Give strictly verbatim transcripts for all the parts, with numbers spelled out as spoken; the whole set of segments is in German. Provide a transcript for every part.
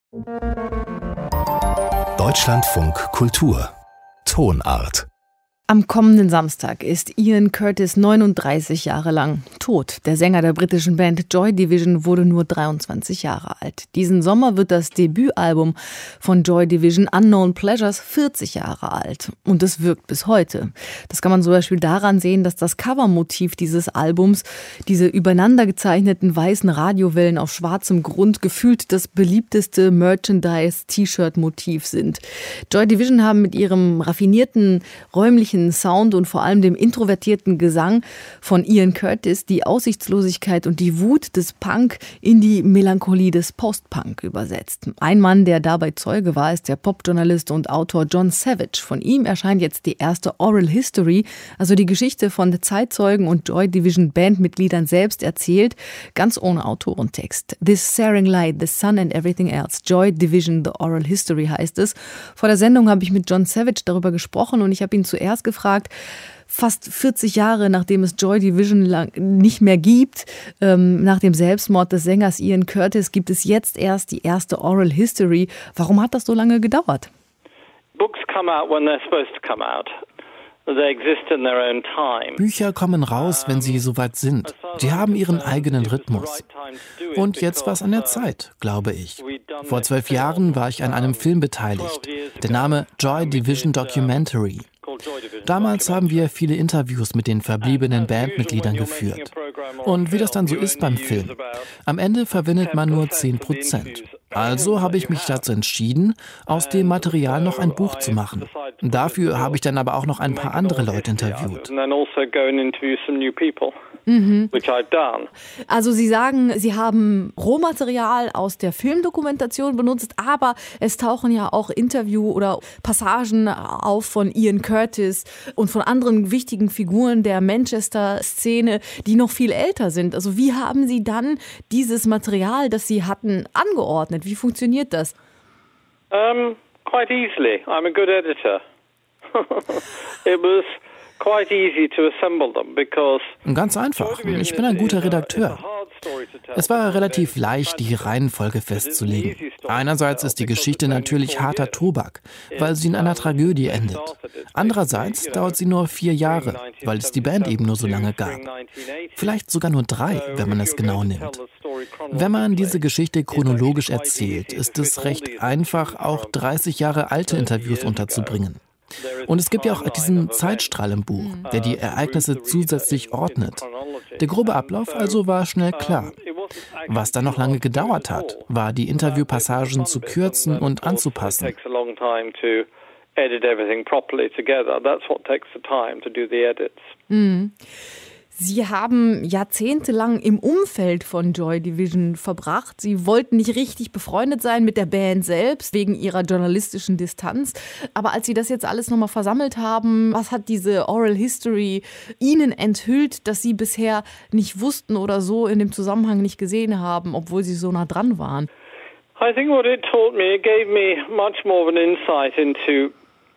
Deutschlandfunk Kultur Tonart. Am kommenden Samstag ist Ian Curtis neununddreißig Jahre lang tot. Der Sänger der britischen Band Joy Division wurde nur dreiundzwanzig Jahre alt. Diesen Sommer wird das Debütalbum von Joy Division Unknown Pleasures vierzig Jahre alt. Und es wirkt bis heute. Das kann man zum Beispiel daran sehen, dass das Covermotiv dieses Albums, diese übereinander gezeichneten weißen Radiowellen auf schwarzem Grund, gefühlt das beliebteste Merchandise-T-Shirt-Motiv sind. Joy Division haben mit ihrem raffinierten, räumlichen Sound und vor allem dem introvertierten Gesang von Ian Curtis die Aussichtslosigkeit und die Wut des Punk in die Melancholie des Post-Punk übersetzt. Ein Mann, der dabei Zeuge war, ist der Popjournalist und Autor John Savage. Von ihm erscheint jetzt die erste Oral History, also die Geschichte von Zeitzeugen und Joy Division Bandmitgliedern selbst erzählt, ganz ohne Autorentext. This Searing Light, The Sun and Everything Else. Joy Division, The Oral History heißt es. Vor der Sendung habe ich mit John Savage darüber gesprochen und ich habe ihn zuerst gefragt, fast vierzig Jahre nachdem es Joy Division lang nicht mehr gibt, ähm, nach dem Selbstmord des Sängers Ian Curtis, gibt es jetzt erst die erste Oral History. Warum hat das so lange gedauert? Books come out when they're supposed to come out. They exist in their own time. Bücher kommen raus, wenn sie soweit sind. Sie haben ihren eigenen Rhythmus. Und jetzt war es an der Zeit, glaube ich. Vor zwölf Jahren war ich an einem Film beteiligt. Der Name Joy Division Documentary. Damals haben wir viele Interviews mit den verbliebenen Bandmitgliedern geführt. Und wie das dann so ist beim Film, am Ende verwendet man nur zehn Prozent. Also habe ich mich dazu entschieden, aus dem Material noch ein Buch zu machen. Dafür habe ich dann aber auch noch ein paar andere Leute interviewt. Mhm. Also Sie sagen, Sie haben Rohmaterial aus der Filmdokumentation benutzt, aber es tauchen ja auch Interview- oder Passagen auf von Ian Curtis und von anderen wichtigen Figuren der Manchester-Szene, die noch viel älter sind. Also wie haben Sie dann dieses Material, das Sie hatten, angeordnet? Wie funktioniert das? Um, quite easily. I'm a good editor. It was quite easy to assemble them because Ganz einfach. Ich bin ein guter Redakteur. Es war relativ leicht, die Reihenfolge festzulegen. Einerseits ist die Geschichte natürlich harter Tobak, weil sie in einer Tragödie endet. Andererseits dauert sie nur vier Jahre, weil es die Band eben nur so lange gab. Vielleicht sogar nur drei, wenn man es genau nimmt. Wenn man diese Geschichte chronologisch erzählt, ist es recht einfach, auch dreißig Jahre alte Interviews unterzubringen. Und es gibt ja auch diesen Zeitstrahl im Buch, der die Ereignisse zusätzlich ordnet. Der grobe Ablauf also war schnell klar. Was dann noch lange gedauert hat, war die Interviewpassagen zu kürzen und anzupassen. Mhm. Sie haben jahrzehntelang im Umfeld von Joy Division verbracht. Sie wollten nicht richtig befreundet sein mit der Band selbst, wegen ihrer journalistischen Distanz. Aber als Sie das jetzt alles nochmal versammelt haben, was hat diese Oral History Ihnen enthüllt, dass Sie bisher nicht wussten oder so in dem Zusammenhang nicht gesehen haben, obwohl Sie so nah dran waren? I think what it taught me, it gave me much more of an insight into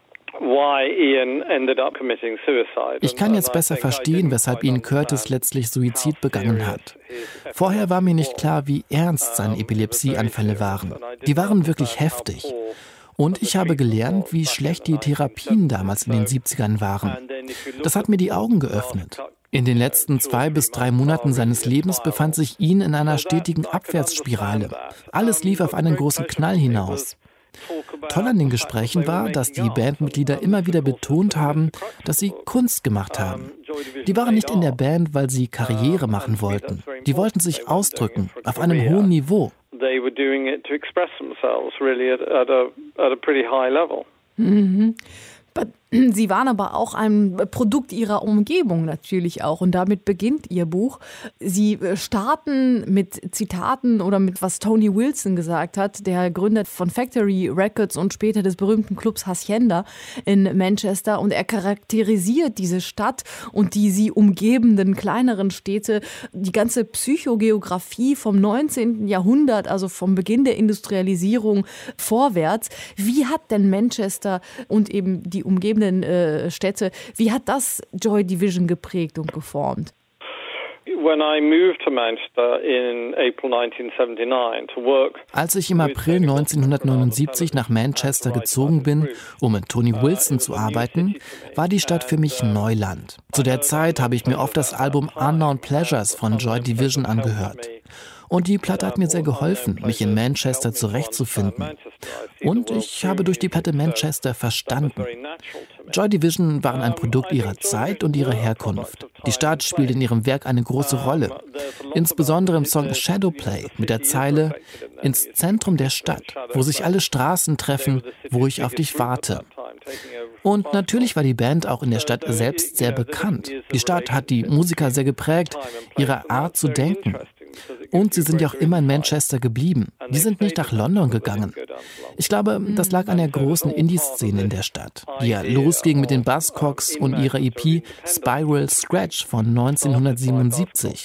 Ich kann jetzt besser verstehen, weshalb Ian Curtis letztlich Suizid begangen hat. Vorher war mir nicht klar, wie ernst seine Epilepsieanfälle waren. Die waren wirklich heftig. Und ich habe gelernt, wie schlecht die Therapien damals in den siebzigern waren. Das hat mir die Augen geöffnet. In den letzten zwei bis drei Monaten seines Lebens befand sich Ian in einer stetigen Abwärtsspirale. Alles lief auf einen großen Knall hinaus. Toll an den Gesprächen war, dass die Bandmitglieder immer wieder betont haben, dass sie Kunst gemacht haben. Die waren nicht in der Band, weil sie Karriere machen wollten. Die wollten sich ausdrücken, auf einem hohen Niveau. Mhm. Sie waren aber auch ein Produkt ihrer Umgebung natürlich auch und damit beginnt Ihr Buch. Sie starten mit Zitaten oder mit was Tony Wilson gesagt hat, der Gründer von Factory Records und später des berühmten Clubs Hacienda in Manchester, und er charakterisiert diese Stadt und die sie umgebenden kleineren Städte, die ganze Psychogeografie vom neunzehnten Jahrhundert, also vom Beginn der Industrialisierung vorwärts. Wie hat denn Manchester und eben die umgebenden äh, Städte, wie hat das Joy Division geprägt und geformt? Als ich im April neunzehnhundertneunundsiebzig nach Manchester gezogen bin, um mit Tony Wilson zu arbeiten, war die Stadt für mich Neuland. Zu der Zeit habe ich mir oft das Album Unknown Pleasures von Joy Division angehört. Und die Platte hat mir sehr geholfen, mich in Manchester zurechtzufinden. Und ich habe durch die Platte Manchester verstanden. Joy Division waren ein Produkt ihrer Zeit und ihrer Herkunft. Die Stadt spielt in ihrem Werk eine große Rolle. Insbesondere im Song Shadowplay mit der Zeile »Ins Zentrum der Stadt, wo sich alle Straßen treffen, wo ich auf dich warte«. Und natürlich war die Band auch in der Stadt selbst sehr bekannt. Die Stadt hat die Musiker sehr geprägt, ihre Art zu denken. Und sie sind ja auch immer in Manchester geblieben. Die sind nicht nach London gegangen. Ich glaube, das lag an der großen Indie-Szene in der Stadt, die ja losging mit den Buzzcocks und ihrer E P Spiral Scratch von neunzehnhundertsiebenundsiebzig.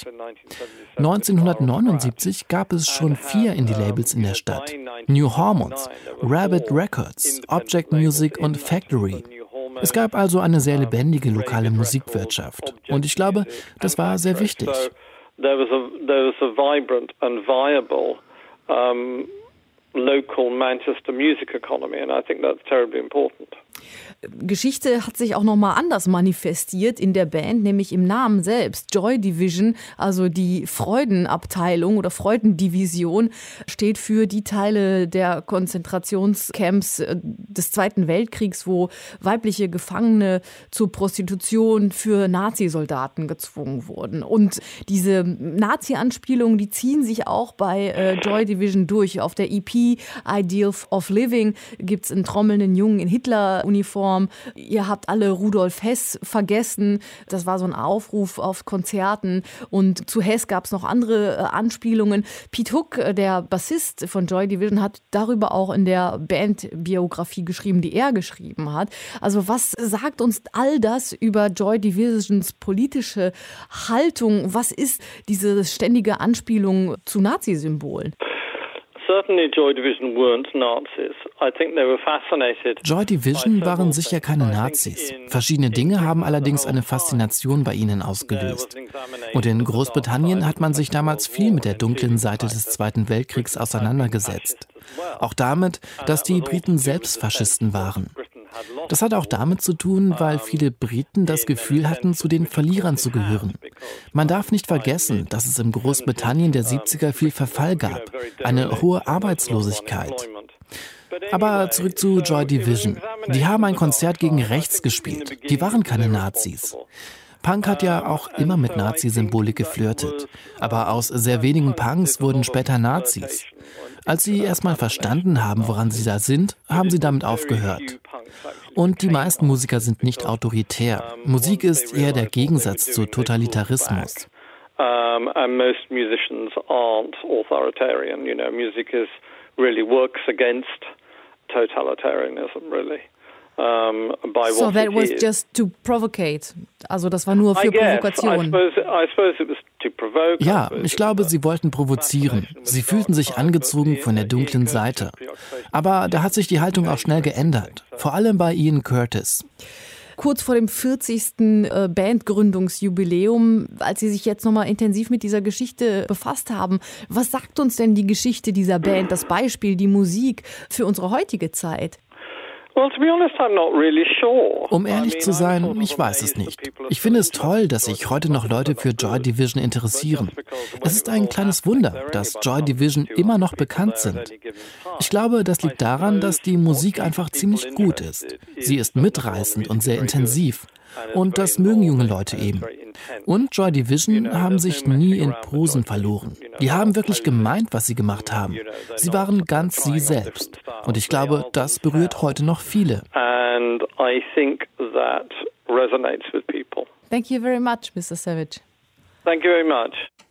neunzehnhundertneunundsiebzig gab es schon vier Indie-Labels in der Stadt. New Hormones, Rabbit Records, Object Music und Factory. Es gab also eine sehr lebendige lokale Musikwirtschaft. Und ich glaube, das war sehr wichtig. There was a there was a vibrant and viable um, local Manchester music economy, and I think that's terribly important. Geschichte hat sich auch nochmal anders manifestiert in der Band, nämlich im Namen selbst. Joy Division, also die Freudenabteilung oder Freudendivision, steht für die Teile der Konzentrationscamps des Zweiten Weltkriegs, wo weibliche Gefangene zur Prostitution für Nazisoldaten gezwungen wurden. Und diese Nazi-Anspielungen, die ziehen sich auch bei äh, Joy Division durch. Auf der E P Ideal of Living gibt es einen trommelnden Jungen in Hitler-Uniform. Ihr habt alle Rudolf Hess vergessen. Das war so ein Aufruf auf Konzerten. Und zu Hess gab es noch andere äh, Anspielungen. Pete Hook, äh, der Bassist von Joy Division, hat darüber auch in der Bandbiografie geschrieben, die er geschrieben hat. Also was sagt uns all das über Joy Divisions politische Haltung? Was ist diese ständige Anspielung zu Nazisymbolen? Joy Division waren sicher keine Nazis. Verschiedene Dinge haben allerdings eine Faszination bei ihnen ausgelöst. Und in Großbritannien hat man sich damals viel mit der dunklen Seite des Zweiten Weltkriegs auseinandergesetzt. Auch damit, dass die Briten selbst Faschisten waren. Das hat auch damit zu tun, weil viele Briten das Gefühl hatten, zu den Verlierern zu gehören. Man darf nicht vergessen, dass es in Großbritannien der siebziger viel Verfall gab, eine hohe Arbeitslosigkeit. Aber zurück zu Joy Division. Die haben ein Konzert gegen rechts gespielt. Die waren keine Nazis. Punk hat ja auch immer mit Nazi-Symbolik geflirtet. Aber aus sehr wenigen Punks wurden später Nazis. Als sie erstmal verstanden haben, woran sie da sind, haben sie damit aufgehört. Und die meisten Musiker sind nicht autoritär. Musik ist eher der Gegensatz zu Totalitarismus. Um, and most musicians aren't authoritarian. You know, music is really works against totalitarianism, really. Um, by so what that was is. just to provocate. Also das war nur für Provokation. Ja, ich glaube, sie wollten provozieren. Sie fühlten sich angezogen von der dunklen Seite. Aber da hat sich die Haltung auch schnell geändert. Vor allem bei Ian Curtis. Kurz vor dem vierzigsten Bandgründungsjubiläum, als Sie sich jetzt nochmal intensiv mit dieser Geschichte befasst haben, was sagt uns denn die Geschichte dieser Band, das Beispiel, die Musik für unsere heutige Zeit? Um ehrlich zu sein, ich weiß es nicht. Ich finde es toll, dass sich heute noch Leute für Joy Division interessieren. Es ist ein kleines Wunder, dass Joy Division immer noch bekannt sind. Ich glaube, das liegt daran, dass die Musik einfach ziemlich gut ist. Sie ist mitreißend und sehr intensiv. Und das mögen junge Leute eben. Und Joy Division haben sich nie in Posen verloren. Die haben wirklich gemeint, was sie gemacht haben. Sie waren ganz sie selbst. Und ich glaube, das berührt heute noch viele. And I think that resonates with people. Thank you very much, Mister Savage. Thank you very much.